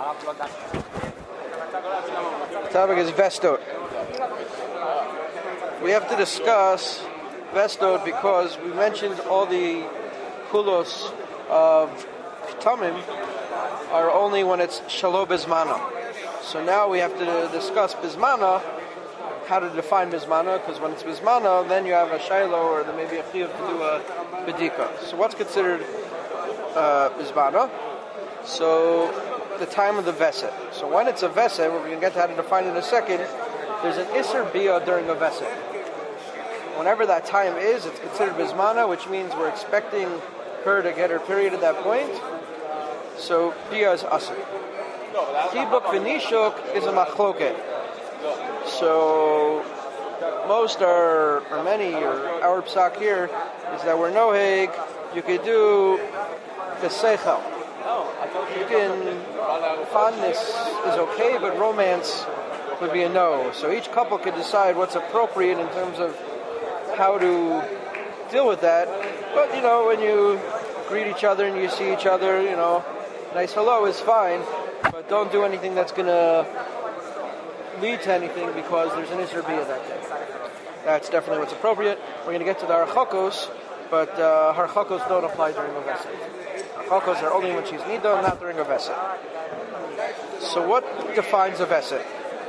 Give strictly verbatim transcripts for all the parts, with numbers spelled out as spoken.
Topic is Vestot. We have to discuss Vestot because we mentioned all the kulos of K'tamim are only when it's Shalo Bizmana. So now we have to discuss Bizmana, how to define Bizmana, because when it's Bizmana, then you have a Shiloh or there may be a Chiyuv to do a Bedika. So what's considered uh, Bizmana? So the time of the Veset. So when it's a Veset, we're going to get to how to define it in a second, there's an Isser Bia during a Veset. Whenever that time is, it's considered Bizmana, which means we're expecting her to get her period at that point. So Bia is Asr. Tibuk V'Nishuk is a Machloket. So most are, or many, or our psak here, is that we're noheg, you could do the Seichel. You can, fondness is okay, but romance would be a no. So each couple could decide what's appropriate in terms of how to deal with that. But, you know, when you greet each other and you see each other, you know, nice hello is fine, but don't do anything that's going to lead to anything because there's an Isser Bia that day. That's definitely what's appropriate. We're going to get to the Harchakos, but uh, Harchakos don't apply during a Veset. Harchakos are only when she's Nida, not during a Veset. So what defines a Veset?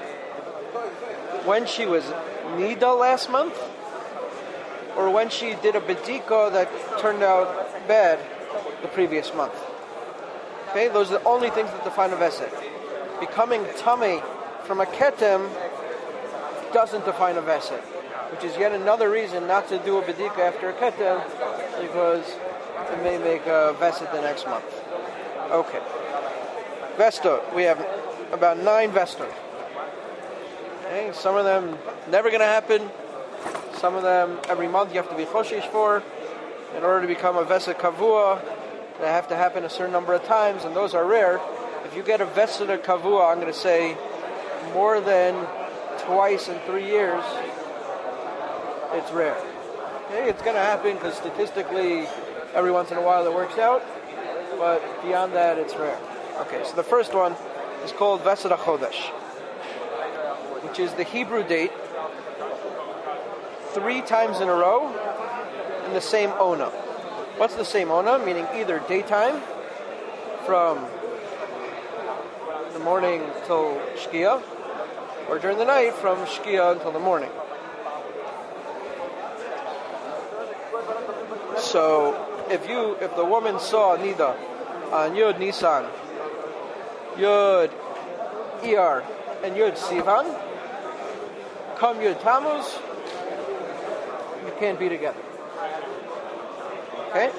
When she was Nida last month, or when she did a Bedika that turned out bad the previous month. Okay, those are the only things that define a Veset. Becoming Tamei from a Ketem doesn't define a Veset, which is yet another reason not to do a Bedika after a Ketem, because it may make a Veset the next month. Okay. Vestot. We have about nine Vestot. Okay, some of them never going to happen. Some of them every month you have to be Choshesh for. In order to become a Veset Kavua, they have to happen a certain number of times, and those are rare. If you get a Veset Kavua, I'm going to say more than twice in three years, it's rare. Okay, it's going to happen because statistically, every once in a while it works out, but beyond that, it's rare. Okay, so the first one is called Veset HaChodesh, which is the Hebrew date, three times in a row, in the same Ona. What's the same Ona? Meaning either daytime, from the morning till Shkia, or during the night from Shkia until the morning. So if you, if the woman saw Nida on Yud Nisan, Yud Iyar, and Yud Sivan, come Yud Tammuz, you can't be together. Okay?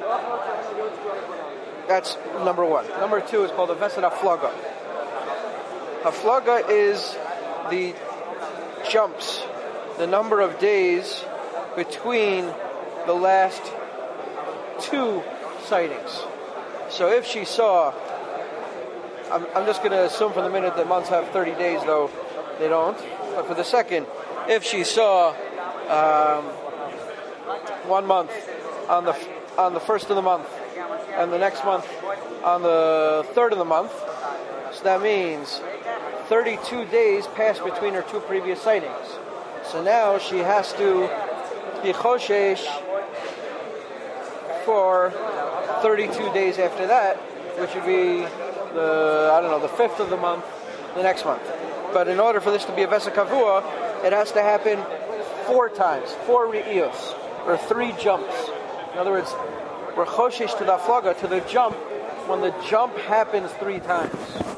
That's number one. Number two is called a Veset Haflaga. Haflaga is the jumps, the number of days between the last two sightings. So if she saw, I'm, I'm just going to assume for the minute that months have thirty days, though they don't, but for the second, if she saw um, one month on the on the first of the month, and the next month on the third of the month, so that means thirty-two days passed between her two previous sightings. So now she has to be Choshesh for thirty-two days after that, which would be the, I don't know, the fifth of the month, the next month. But in order for this to be a Veset Kavua, it has to happen four times, four Re'iyos, or three jumps. In other words, we're Choshesh to the Haflaga, to the jump, when the jump happens three times.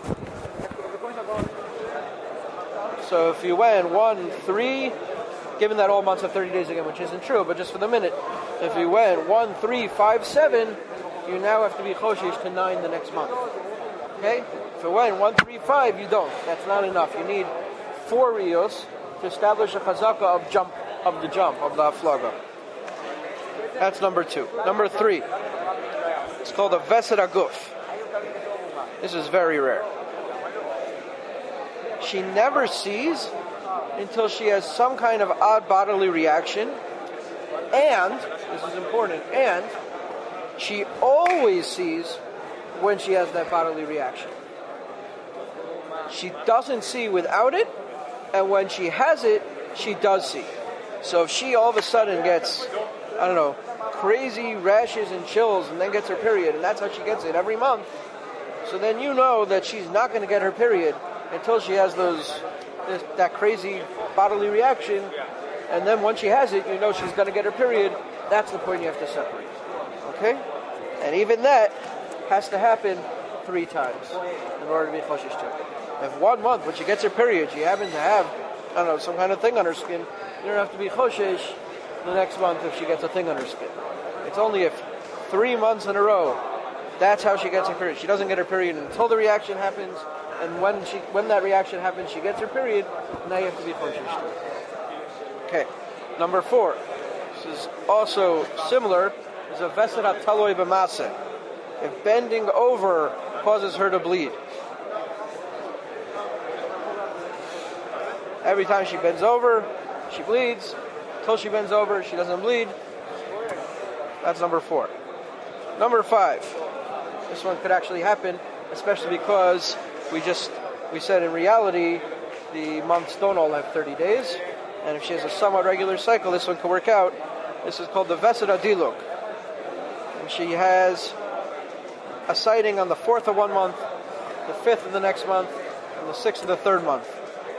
So if you went one, three, given that all months have thirty days again, which isn't true, but just for the minute, if you went one, three, five, seven, you now have to be Choshesh to nine the next month. Okay? If you went one, three, five, you don't. That's not enough. You need four Riyos to establish a Chazaka of jump, of the jump, of the Haflaga. That's number two. Number three, it's called a Veset Aguf. This is very rare. She never sees until she has some kind of odd bodily reaction, and, this is important, and she always sees when she has that bodily reaction. she doesn't see without it, and when she has it, she does see. So if she all of a sudden gets, I don't know, crazy rashes and chills and then gets her period, and that's how she gets it every month, so then you know that she's not going to get her period until she has those this, that crazy bodily reaction, and then once she has it, you know she's going to get her period. That's the point you have to separate. Okay? And even that has to happen three times in order to be choshesh to it. If one month, when she gets her period, she happens to have, I don't know, some kind of thing on her skin, you don't have to be choshesh the next month if she gets a thing on her skin. It's only if three months in a row, that's how she gets her period. She doesn't get her period until the reaction happens, and when she when that reaction happens, she gets her period, now you have to be choshesh to it. Okay, number four. This is also similar. Is a vesed hataloi b'maseh. If bending over causes her to bleed. Every time she bends over, she bleeds. Until she bends over, she doesn't bleed. That's number four. Number five. This one could actually happen, especially because we just we said in reality the months don't all have thirty days, and if she has a somewhat regular cycle, this one could work out. This is called the vesed hadiluk, and she has a sighting on the fourth of one month, the fifth of the next month, and the sixth of the third month.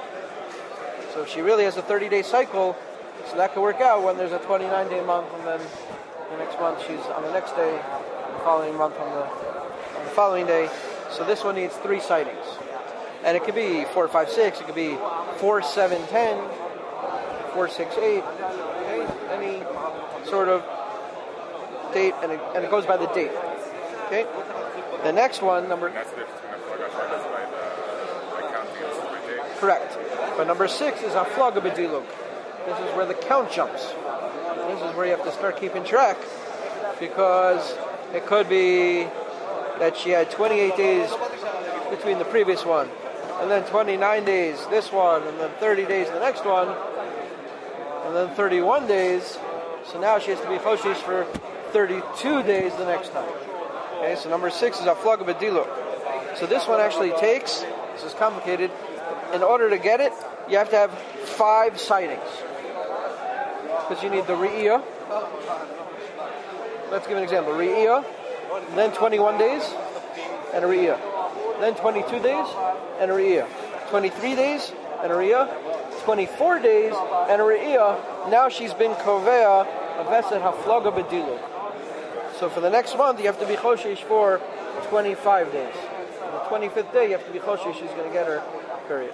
So if she really has a thirty-day cycle, so that could work out when there's a twenty-nine day month, and then the next month she's on the next day, the following month on the, on the following day. So this one needs three sightings. And it could be four, five, six, it could be four, seven, ten, four, six, eight, okay? Any sort of date, and it, and it goes by the date. Okay? The next one, number... That's the by the counting date. Correct. But number six is haflaga b'diluk. This is where the count jumps. This is where you have to start keeping track, because it could be that she had twenty-eight days between the previous one, and then twenty-nine days this one, and then thirty days the next one, and then thirty-one days. So now she has to be choshesh for thirty-two days the next time. Okay, so number six is haflaga b'diluk. So this one actually takes, this is complicated, in order to get it, you have to have five sightings. Because you need the re'iyah. Let's give an example. Re'iyah, then twenty-one days, and a re'iyah. Then twenty-two days, and a re'iyah. twenty-three days, and a re'iyah. twenty-four days, and a re'iyah. Now she's been kovea, a vesed haflaga b'diluk. So for the next month, you have to be choshesh for twenty-five days. On the twenty-fifth day, you have to be choshesh, she's going to get her period.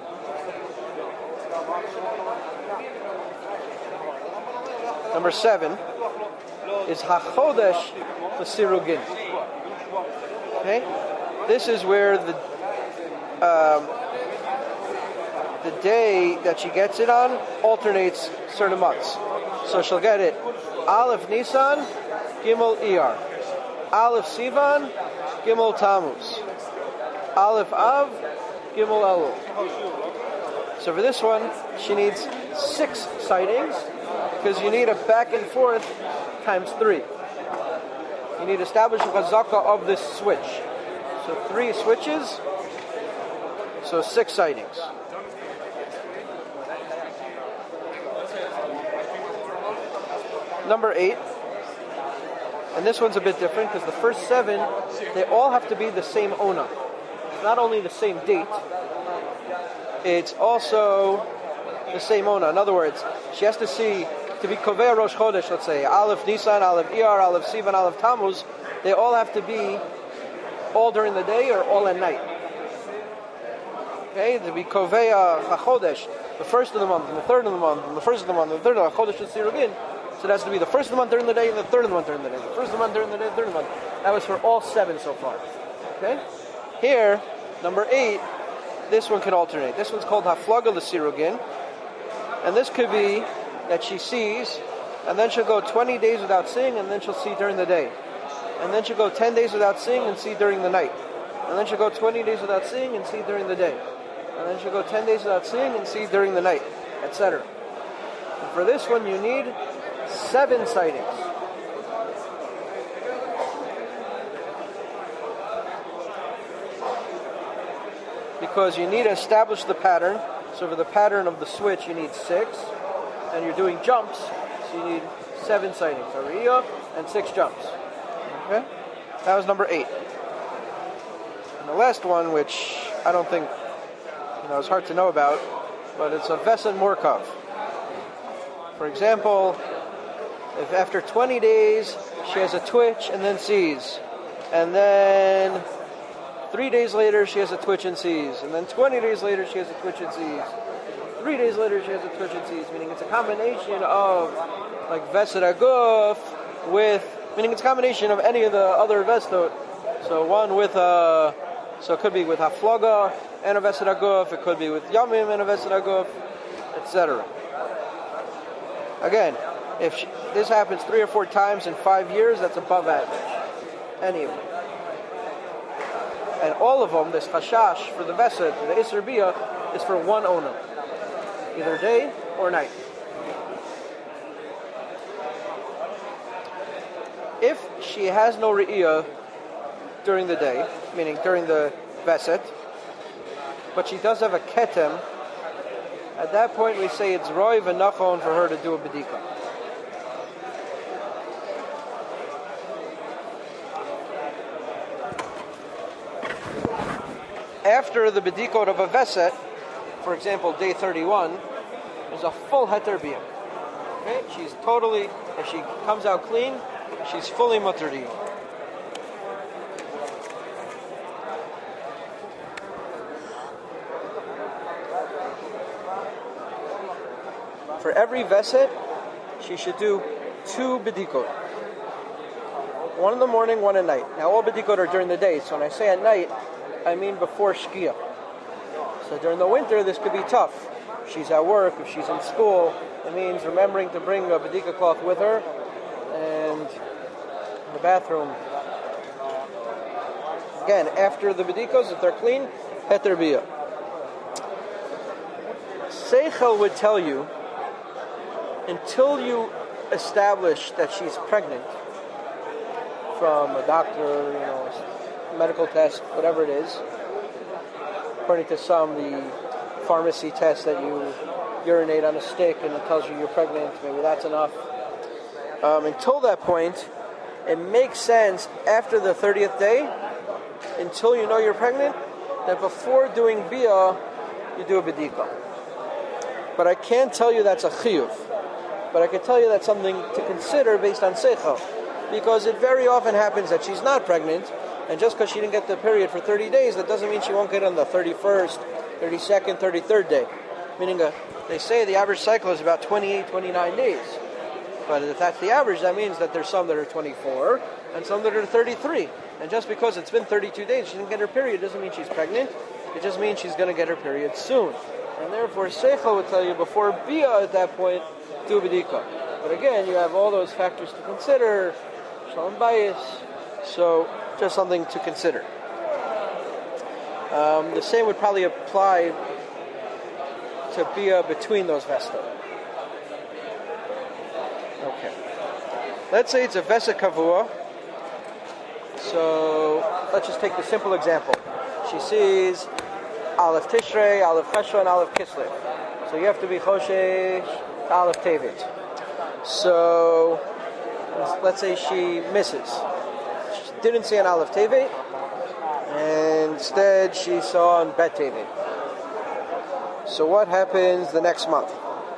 Number seven is hachodesh l'sirugin. Okay, this is where the um, the day that she gets it on alternates certain months. So she'll get it Aleph Nisan, Gimel Iyar, Aleph Sivan, Gimel Tammuz, Aleph Av, Gimel Elul. So for this one, she needs six sightings, because you need a back and forth times three. You need to establish a chazaka of this switch. So three switches, so six sightings. Number eight, and this one's a bit different, because the first seven, they all have to be the same ona. It's not only the same date, it's also the same ona. In other words, she has to see, to be Kovea Rosh Chodesh, let's say, Aleph Nisan, Aleph Iyar, Aleph Sivan, Aleph Tammuz, they all have to be all during the day or all at night. Okay, to be Kovea HaChodesh, the first of the month, and the third of the month, and the first of the month, and the third of the Chodesh Tzirugin. So it has to be the first of the month during the day, and the third of the month during the day. The first of the month during the day, the third of the month. That was for all seven so far. Okay? Here, number eight, this one can alternate. This one's called Haflaga L'Sirugin. And this could be that she sees, and then she'll go twenty days without seeing, and then she'll see during the day. And then she'll go ten days without seeing and see during the night. And then she'll go twenty days without seeing and see during the day. And then she'll go ten days without seeing and see during the night, et cetera. And for this one, you need seven sightings. because you need to establish the pattern. So for the pattern of the switch, you need six, and you're doing jumps, so you need seven sightings, a re'iyah and six jumps. Okay, that was number eight. And the last one, which I don't think, you know, it's hard to know about, but it's a Vesed Morkav. For example, if after twenty days she has a twitch and then sees, and then three days later she has a twitch and sees, and then twenty days later she has a twitch and sees, three days later she has a twitch and sees, meaning it's a combination of like Vesed Aguf with, meaning it's a combination of any of the other Vestot. So one with a, so it could be with Haflaga and a Vesed Aguf, it could be with Yamim and a Vesed Aguf, et cetera. Again, if she, this happens three or four times in five years, that's above average. Any of them. And all of them, this Chashash for the Vesed, the Isser Bia, is for one owner. Either day or night. If she has no Re'iyah during the day, meaning during the Vesed, but she does have a Ketem, at that point we say it's Roi v'Nachon for her to do a Bedika. After the Bedikot of a Vesed, for example, day thirty-one, is a full Heter Biyah. Okay? She's totally, if she comes out clean, she's fully Mutter to you. For every Vesed, she should do two Bedikot. One in the morning, one at night. Now all Bedikot are during the day, so when I say at night, I mean before Shkia. So during the winter, this could be tough. If she's at work, if she's in school, it means remembering to bring a Bedika cloth with her, and the bathroom. Again, after the Bedikos, if they're clean, Heter Biyah. Seichel would tell you, until you establish that she's pregnant from a doctor, you know, medical test, whatever it is, according to some, the pharmacy test that you urinate on a stick and it tells you you're pregnant, maybe that's enough. Um, until that point, it makes sense after the thirtieth day, until you know you're pregnant, that before doing Biyah, you do a Bedika. But I can't tell you that's a Chiyuv. But I can tell you that's something to consider based on Seichel. Because it very often happens that she's not pregnant, and just because she didn't get the period for thirty days, that doesn't mean she won't get it on the thirty-first, thirty-second, thirty-third day. Meaning, uh, they say the average cycle is about twenty-eight, twenty-nine days. But if that's the average, that means that there's some that are twenty-four, and some that are thirty-three. And just because it's been thirty-two days, she didn't get her period, doesn't mean she's pregnant. It just means she's going to get her period soon. And therefore, Seichel would tell you, before Biyah at that point, do Bedika. But again, you have all those factors to consider, Shalom Bayis, so just something to consider. Um, the same would probably apply to Biyah between those Vestas. Okay. Let's say it's a Vesa Kavua. So let's just take the simple example. She sees Aleph Tishrei, Aleph Cheshvan, Aleph Kislev. So you have to be Choshesh to Aleph Tevet. So let's say she misses. She didn't see an Aleph Tevet, and instead she saw on Bet Tevet. So what happens the next month?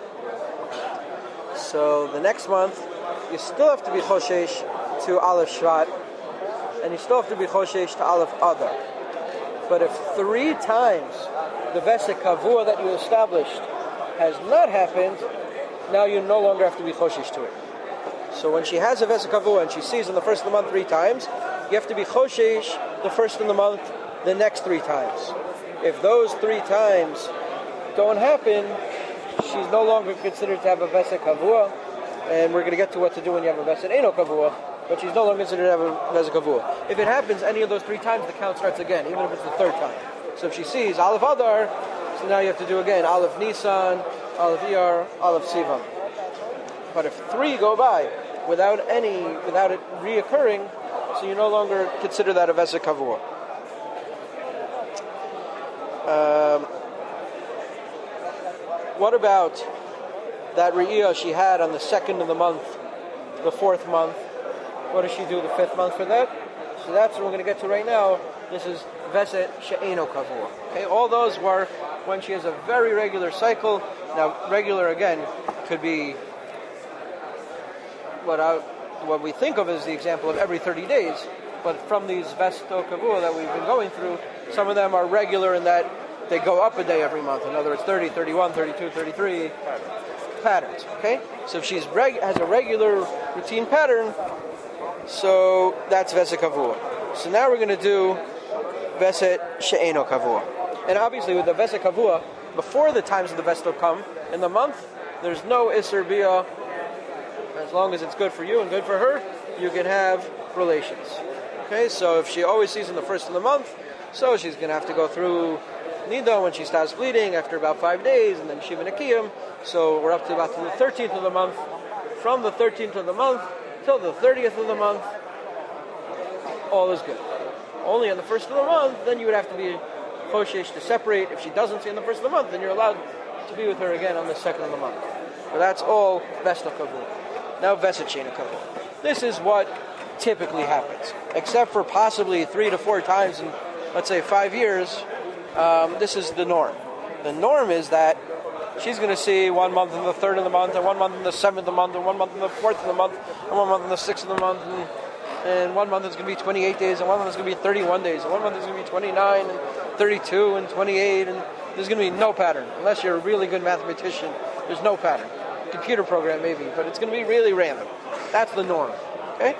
So the next month, you still have to be Choshesh to Aleph Shvat, and you still have to be Choshesh to Aleph Adar. But if three times the Vesa Kavua that you established has not happened, now you no longer have to be Choshesh to it. So when she has a Vesa Kavua and she sees in the first of the month three times, you have to be Choshesh the first of the month the next three times. If those three times don't happen, she's no longer considered to have a Vesa Kavua, and we're going to get to what to do when you have a Vesa Eino Kavua, but she's no longer considered to have a Vesa Kavua. If it happens any of those three times, the count starts again, even if it's the third time. So if she sees Aleph Adar, so now you have to do again Aleph Nisan, Aleph Iyar, Aleph Sivan. But if three go by without any, without it reoccurring, so you no longer consider that a Vesa Kavua. Um, what about that Re'iyah she had on the second of the month, the fourth month? What does she do the fifth month for that? So that's what we're going to get to right now. This is Veset She'eno Kavua. Okay, all those were when she has a very regular cycle. Now, regular again could be what I, what we think of as the example of every thirty days. But from these Vesto Kavua that we've been going through, some of them are regular in that they go up a day every month. In other words, thirty, thirty-one, thirty-two, thirty-three patterns. Okay, so if she's reg- has a regular routine pattern, so that's Veset Kavua. So now we're going to do Veset She'eno Kavua. And obviously with the Veset Kavua, before the times of the Vesto come, in the month, there's no Isser Bia. As long as it's good for you and good for her, you can have relations. Okay, so if she always sees in the first of the month, so she's going to have to go through Nida when she starts bleeding after about five days, and then Shiva Nekiyim. So we're up to about to the thirteenth of the month. From the thirteenth of the month till the thirtieth of the month, all is good. Only on the first of the month, then you would have to be choshesh to separate. If she doesn't see in the first of the month, then you're allowed to be with her again on the second of the month. But that's all Vesto Kavua. Now Veset She'eno Kavua. This is what typically happens, except for possibly three to four times in, let's say, five years. Um, this is the norm. The norm is that she's going to see one month in the third of the month, and one month in the seventh of the month, and one month in the fourth of the month, and one month in the sixth of the month, and, and one month is going to be twenty-eight days, and one month is going to be thirty-one days, and one month is going to be twenty-nine, and thirty-two, and twenty-eight, and there's going to be no pattern. Unless you're a really good mathematician, there's no pattern. Computer program maybe, but it's going to be really random. That's the norm. Okay?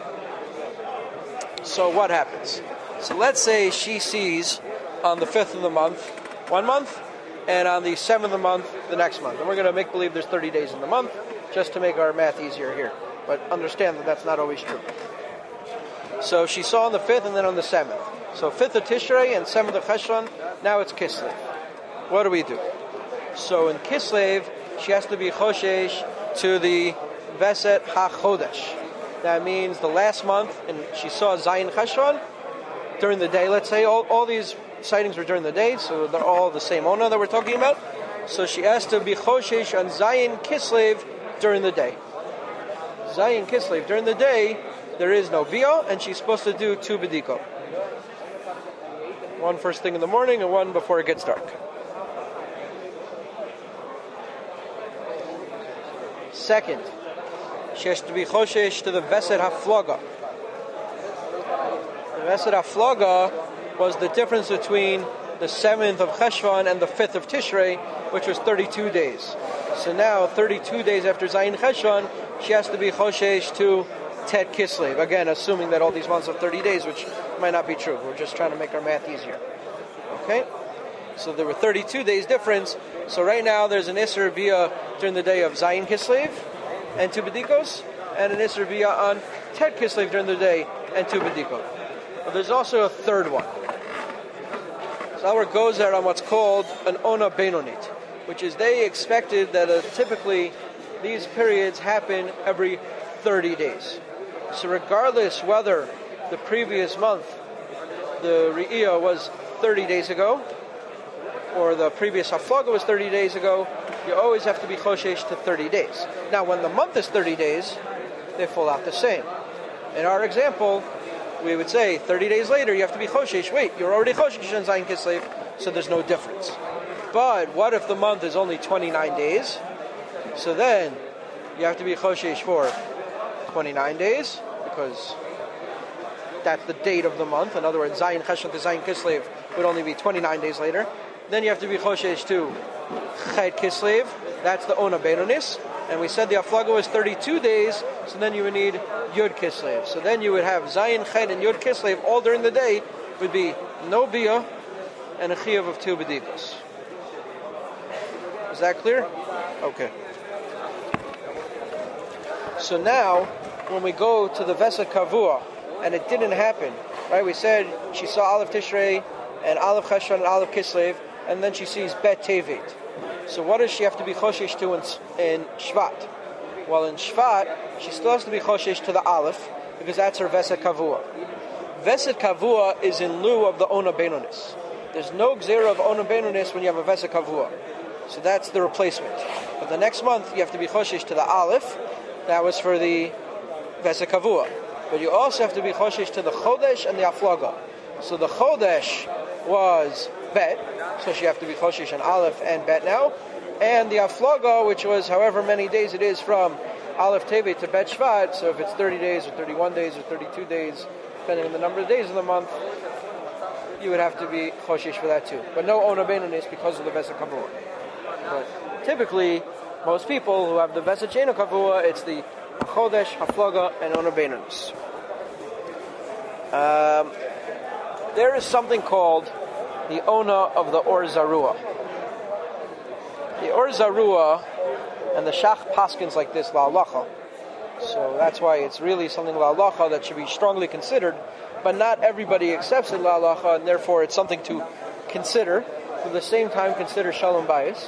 So what happens? So let's say she sees on the fifth of the month, one month, and on the seventh of the month, the next month. And we're going to make believe there's thirty days in the month, just to make our math easier here. But understand that that's not always true. So she saw on the fifth and then on the seventh. So fifth of Tishrei and seventh of Cheshvan, now it's Kislev. What do we do? So in Kislev, she has to be Choshesh to the Veset HaChodesh. That means the last month, and she saw Zayin Cheshvan during the day, let's say. All, all these sightings were during the day, so they're all the same Ona that we're talking about. So she has to be Choshesh on Zayin Kislev during the day. Zayin Kislev during the day, there is no Bia, and she's supposed to do two Bediko. One first thing in the morning and one before it gets dark. Second, she has to be Choshesh to the Veset HaFlaga. The Veset HaFlaga was the difference between the seventh of Cheshvan and the fifth of Tishrei, which was thirty-two days. So now, thirty-two days after Zayin Cheshvan, she has to be Choshesh to Tet Kislev. Again, assuming that all these months are thirty days, which might not be true. We're just trying to make our math easier. Okay? So there were thirty-two days difference. So right now there's an Isser Bia during the day of Zayin Kislev and two Bedikos, and an Isser Bia on Tet Kislev during the day and two Bedikos. But there's also a third one. So our goes there on what's called an Ona Benonit, which is they expected that uh, typically these periods happen every thirty days. So regardless whether the previous month the Re'iyah was thirty days ago, or the previous Haflaga was thirty days ago, you always have to be Choshesh to thirty days. Now, when the month is thirty days, they fall out the same. In our example, we would say thirty days later, you have to be Choshesh. Wait, you're already Choshesh in Zayin Kislev, so there's no difference. But what if the month is only twenty-nine days? So then, you have to be Choshesh for twenty-nine days, because that's the date of the month. In other words, Zayin Cheshvan to Zayin Kislev would only be twenty-nine days later. Then you have to be Choshesh to Chet Kislev. That's the Ona Benonis. And we said the Aflaga was thirty-two days, so then you would need Yud Kislev. So then you would have Zayin, Chet, and Yud Kislev all during the day would be no Bia and a Chiyuv of two Bedikos. Is that clear? Okay. So now, when we go to the Veset Kavua, and it didn't happen, right? We said she saw Aleph Tishrei and Aleph Cheshvan and Aleph Kislev, and then she sees Bet Tevet. So what does she have to be Choshesh to in, in Shvat? Well, in Shvat, she still has to be Choshesh to the Aleph, because that's her Veset Kavua. Veset Kavua is in lieu of the Ona Benonis. There's no gzera of Ona Beinonis when you have a Vesa Kavua. So that's the replacement. But the next month you have to be Choshesh to the Aleph. That was for the Vesa Kavua. But you also have to be Choshesh to the Chodesh and the Aflaga. So the Chodesh was Bet, so you have to be Choshesh on Aleph and Bet now. And the Aflaga, which was however many days it is from Aleph Tevet to Bet Shvat, so if it's thirty days or thirty-one days or thirty-two days, depending on the number of days of the month, you would have to be Choshesh for that too. But no Ona Beinonis because of the Vesa Kavua. But typically, most people who have the Vesa She'eino Kavua, it's the Chodesh, Haflaga, and Ona Beinonis. Um, there is something called the Ona of the Or Zarua. The Or Zarua and the Shach paskins like this, La'alacha. So that's why it's really something La'alacha that should be strongly considered, but not everybody accepts it La'alacha, and therefore it's something to consider. At the same time, consider Shalom Bayis.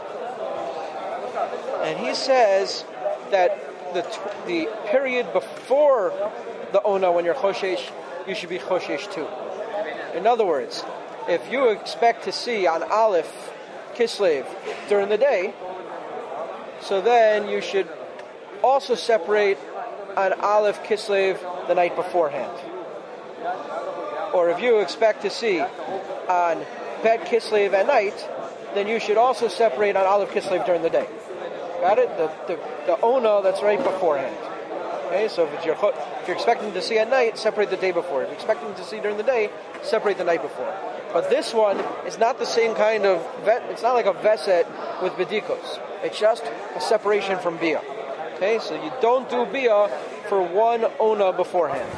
And he says that the the period before the Ona, when you're Choshesh, you should be Choshesh too. In other words, if you expect to see on Aleph Kislev during the day, so then you should also separate on Aleph Kislev the night beforehand. Or if you expect to see on Bet Kislev at night, then you should also separate on Aleph Kislev during the day. Got it? The, the the Ona that's right beforehand. Okay, so if, it's your, if you're expecting to see at night, separate the day before. If you're expecting to see during the day, separate the night before. But this one is not the same kind of, vet, it's not like a Veset with Bedikos. It's just a separation from Bia. Okay, so you don't do Bia for one Ona beforehand.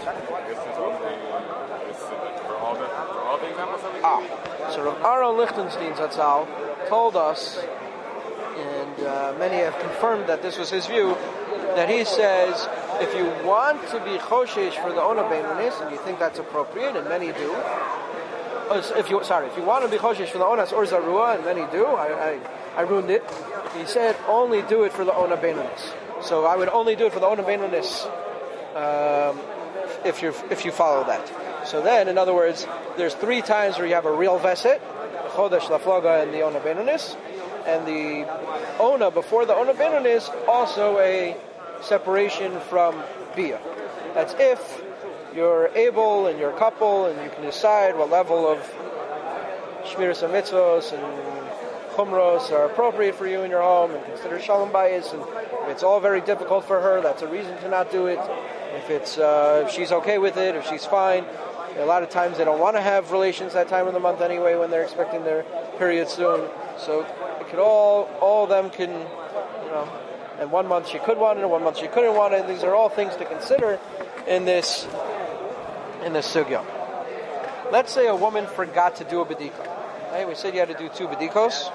Ah, so Rav Aaron Lichtenstein Zatzal told us, and uh, many have confirmed that this was his view, that he says, if you want to be Choshesh for the Ona Beinonis, and you think that's appropriate, and many do, if you sorry, if you want to be Choshesh for the Onas or Zarua, and many do, I, I, I ruined it, he said only do it for the Ona Beinonis. So I would only do it for the Ona Beinonis um, if you if you follow that. So then, in other words, there's three times where you have a real Veset, Chodesh, Laflaga, and the Ona Beinonis. And the Ona before the Ona Beinonis, also a separation from Bia. That's if you're able and you're a couple and you can decide what level of Shmiras HaMitzvos and Chumros are appropriate for you in your home, and consider Shalom Bayis. And if it's all very difficult for her, that's a reason to not do it. If it's uh, if she's okay with it, if she's fine. A lot of times they don't want to have relations that time of the month anyway when they're expecting their period soon. So it could all, all of them can, you know, and one month she could want it, and one month she couldn't want it. These are all things to consider in this, in this sugya. Let's say a woman forgot to do a bedika. Right? We said you had to do two bedikos.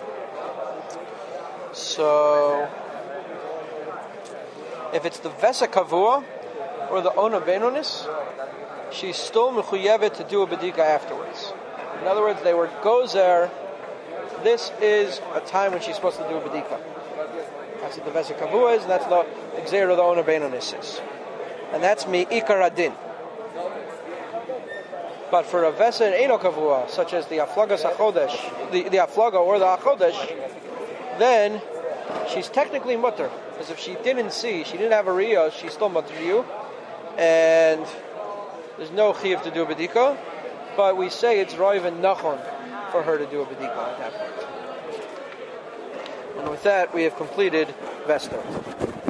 So if it's the Vesa Kavua or the Ona Beinonis, she's still mechuyevet to do a bedika afterwards. In other words, they were gozer. This is a time when she's supposed to do a bedika. That's what the Vesa Kavua is, and that's the Gzeir of the Ona Beinonis is. And that's mi Ikar Adin. But for a Vesa and Eino Kavua, such as the Aflaga Sachodesh, the, the Aflaga or the Achodesh, then she's technically mutter. Because if she didn't see, she didn't have a riyah, she's still mutter to you. And there's no chiyuv to do a bedika, but we say it's roiv and nachon for her to do a bedika at that point. And with that, we have completed Vesta.